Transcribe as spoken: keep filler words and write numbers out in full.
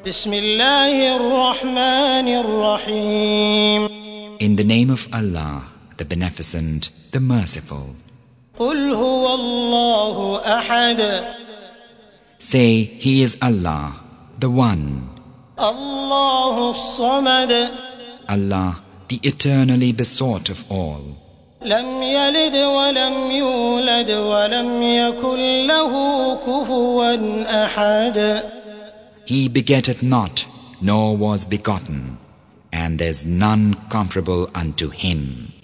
بسم الله الرحمن الرحيم. In the name of Allah, the Beneficent, the Merciful. قل هو الله أحد. Say, He is Allah, the One. الله الصمد. Allah, the eternally besought of all. لم يلد ولم يولد ولم يكن له كفوا أحد. He begetteth not, nor was begotten, and there is none comparable unto Him.